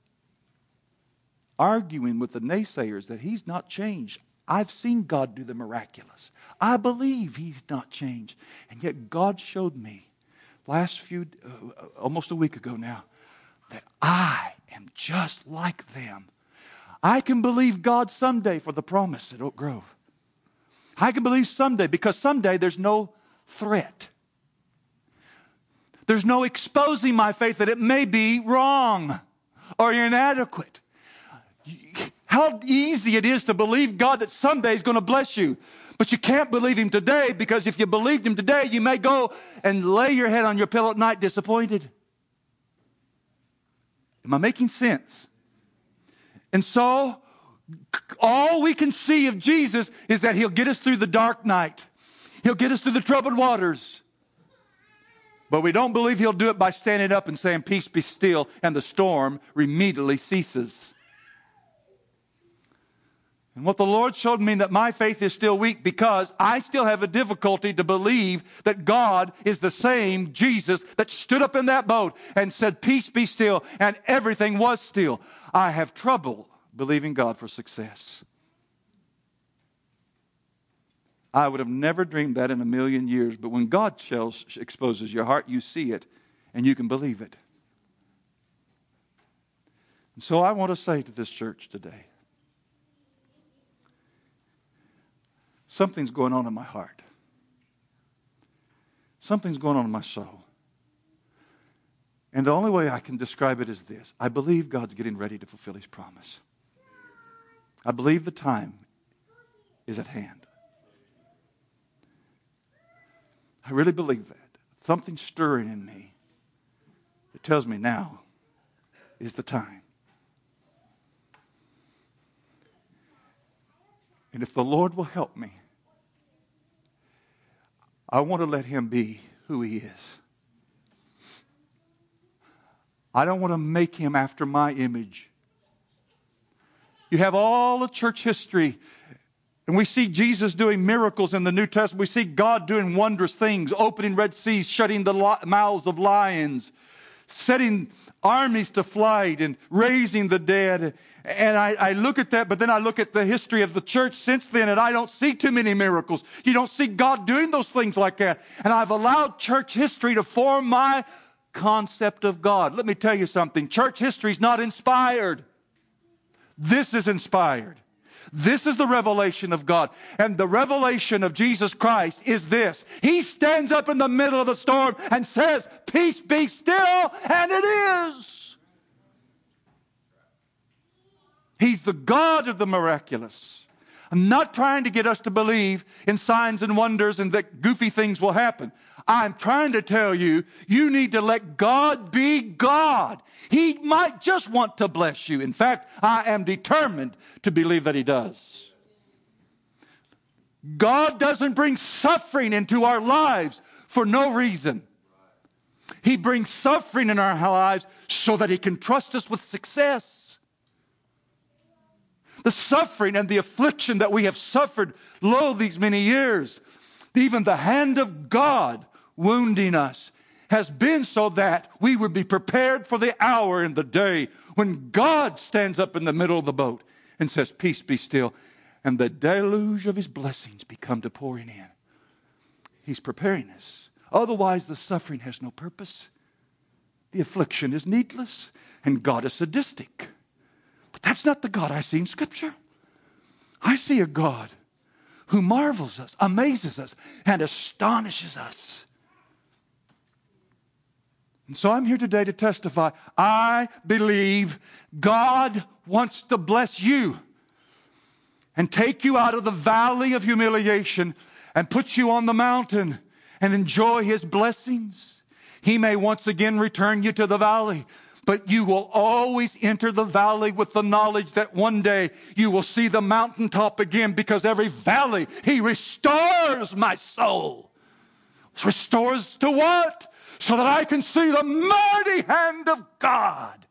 arguing with the naysayers that He's not changed. I've seen God do the miraculous. I believe He's not changed. And yet God showed me almost a week ago now, that I am just like them. I can believe God someday for the promise at Oak Grove. I can believe someday, because someday there's no threat. There's no exposing my faith that it may be wrong or inadequate. How easy it is to believe God that someday He's going to bless you. But you can't believe Him today, because if you believed Him today, you may go and lay your head on your pillow at night disappointed. Am I making sense? And so, all we can see of Jesus is that He'll get us through the dark night. He'll get us through the troubled waters. But we don't believe He'll do it by standing up and saying, "Peace, be still," and the storm immediately ceases. And what the Lord showed me, that my faith is still weak, because I still have a difficulty to believe that God is the same Jesus that stood up in that boat and said, "Peace, be still," and everything was still. I have trouble believing God for success. I would have never dreamed that in a million years. But when God exposes your heart, you see it, and you can believe it. And so I want to say to this church today, something's going on in my heart. Something's going on in my soul. And the only way I can describe it is this. I believe God's getting ready to fulfill His promise. I believe the time is at hand. I really believe that. Something's stirring in me that tells me now is the time. And if the Lord will help me, I want to let Him be who He is. I don't want to make Him after my image. You have all the church history, and we see Jesus doing miracles in the New Testament. We see God doing wondrous things, opening Red Seas, shutting the mouths of lions, setting armies to flight, and raising the dead. And I look at that, but then I look at the history of the church since then, and I don't see too many miracles. You don't see God doing those things like that. And I've allowed church history to form my concept of God. Let me tell you something. Church history is not inspired. This is inspired. This is the revelation of God. And the revelation of Jesus Christ is this. He stands up in the middle of the storm and says, "Peace, be still," and it is. He's the God of the miraculous. I'm not trying to get us to believe in signs and wonders and that goofy things will happen. I'm trying to tell you, you need to let God be God. He might just want to bless you. In fact, I am determined to believe that He does. God doesn't bring suffering into our lives for no reason. He brings suffering in our lives so that He can trust us with success. The suffering and the affliction that we have suffered, lo, these many years, even the hand of God wounding us, has been so that we would be prepared for the hour and the day when God stands up in the middle of the boat and says, "Peace, be still," and the deluge of His blessings become to pouring in. He's preparing us. Otherwise, the suffering has no purpose. The affliction is needless, and God is sadistic. But that's not the God I see in Scripture. I see a God who marvels us, amazes us, and astonishes us. And so I'm here today to testify. I believe God wants to bless you and take you out of the valley of humiliation and put you on the mountain and enjoy His blessings. He may once again return you to the valley, but you will always enter the valley with the knowledge that one day you will see the mountaintop again, because every valley He restores my soul. Restores to what? So that I can see the mighty hand of God.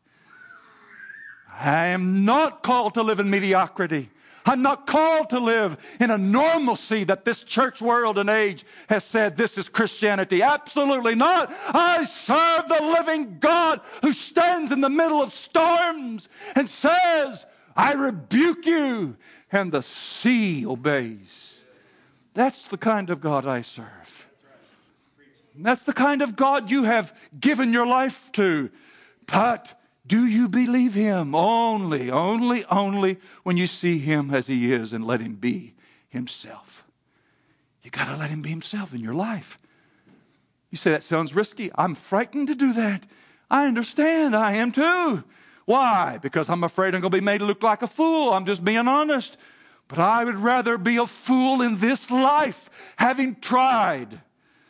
I am not called to live in mediocrity. I'm not called to live in a normalcy that this church world and age has said this is Christianity. Absolutely not. I serve the living God who stands in the middle of storms and says, "I rebuke you," and the sea obeys. That's the kind of God I serve. That's the kind of God you have given your life to. But do you believe Him? Only when you see Him as He is and let Him be Himself. You got to let Him be Himself in your life. You say, "That sounds risky." I'm frightened to do that. I understand. I am too. Why? Because I'm afraid I'm going to be made to look like a fool. I'm just being honest. But I would rather be a fool in this life, having tried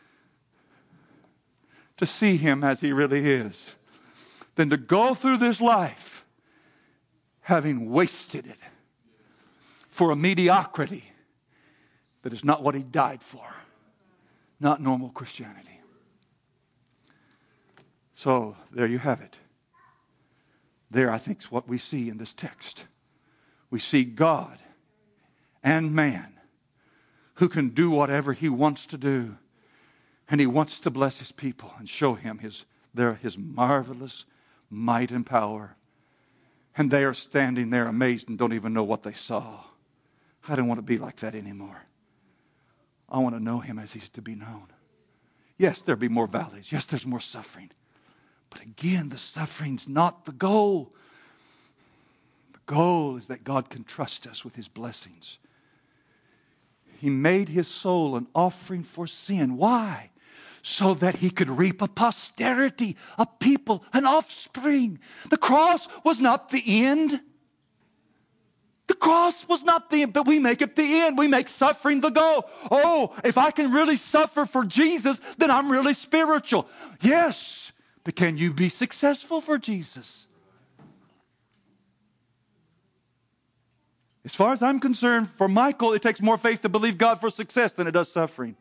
to see Him as He really is, than to go through this life having wasted it for a mediocrity that is not what He died for. Not normal Christianity. So there you have it. There, I think, is what we see in this text. We see God and man who can do whatever He wants to do. And He wants to bless His people and show Him His marvelous might and power. And they are standing there amazed and don't even know what they saw. I don't want to be like that anymore. I want to know Him as He's to be known. Yes, there'll be more valleys. Yes, there's more suffering. But again, the suffering's not the goal. The goal is that God can trust us with His blessings. He made His soul an offering for sin. Why? So that He could reap a posterity, a people, an offspring. The cross was not the end. The cross was not the end, but we make it the end. We make suffering the goal. Oh, if I can really suffer for Jesus, then I'm really spiritual. Yes, but can you be successful for Jesus? As far as I'm concerned, for Michael, it takes more faith to believe God for success than it does suffering.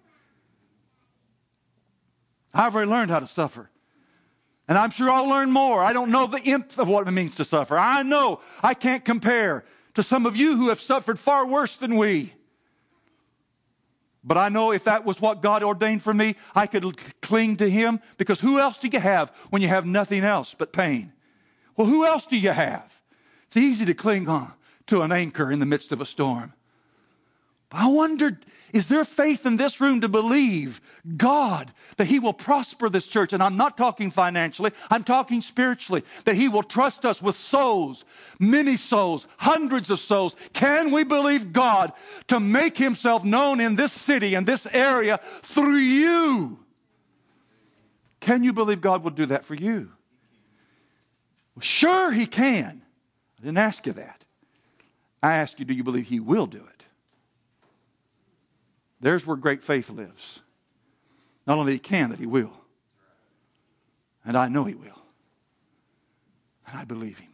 I've already learned how to suffer. And I'm sure I'll learn more. I don't know the nth of what it means to suffer. I know I can't compare to some of you who have suffered far worse than we. But I know if that was what God ordained for me, I could cling to Him, because who else do you have when you have nothing else but pain? Well, who else do you have? It's easy to cling on to an anchor in the midst of a storm. But I wondered, is there faith in this room to believe God that He will prosper this church? And I'm not talking financially, I'm talking spiritually. That He will trust us with souls, many souls, hundreds of souls. Can we believe God to make Himself known in this city and this area through you? Can you believe God will do that for you? Well, sure He can. I didn't ask you that. I asked you, do you believe He will do it? There's where great faith lives. Not only He can, that He will. And I know He will. And I believe Him.